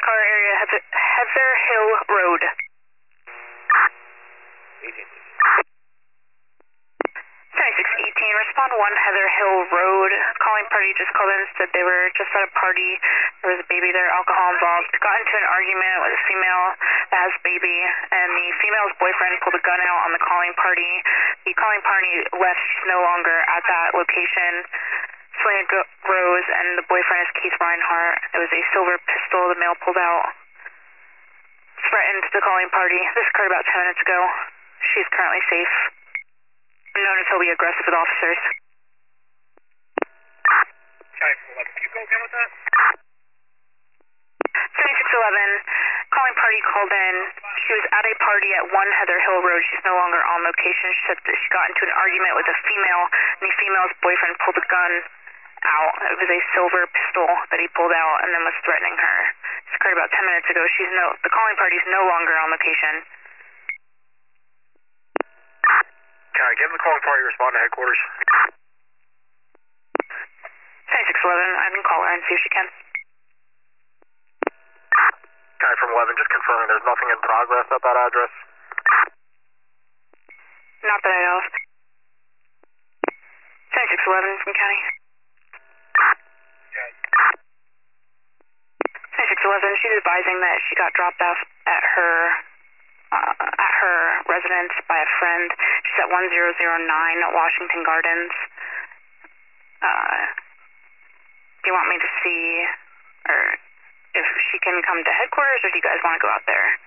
car area, Heather Hill Road. 7618, respond 1 Heather Hill Road. Calling party just called in, said they were just at a party. There was a baby there, alcohol involved. Got into an argument with a female that has a baby, and the female's boyfriend pulled a gun out on the calling party. The calling party left. She's no longer at that location. Selena Rose, and the boyfriend is Keith Reinhardt. It was a silver pistol the male pulled out. Threatened the calling party. This occurred about 10 minutes ago. She's currently safe. Known as he'll be aggressive with officers. Okay, 11. Can you go again with that? 7611, calling party called in. She was at a party at 1 Heather Hill Road. She's no longer on location. She said that she got into an argument with a female, and the female's boyfriend pulled a gun out. It was a silver pistol that he pulled out and then was threatening her. This occurred about 10 minutes ago. The calling party's no longer on location. Okay, give the calling party, respond to headquarters. 7611, I can call her and see if she can. Okay, from 11, just confirming there's nothing in progress at that address. Not that I know of. 7611 from county. Okay. 7611, she's advising that she got dropped off at her residence by a friend. She's at 1009 Washington Gardens. Do you want me to see, or if she can come to headquarters, or do you guys want to go out there?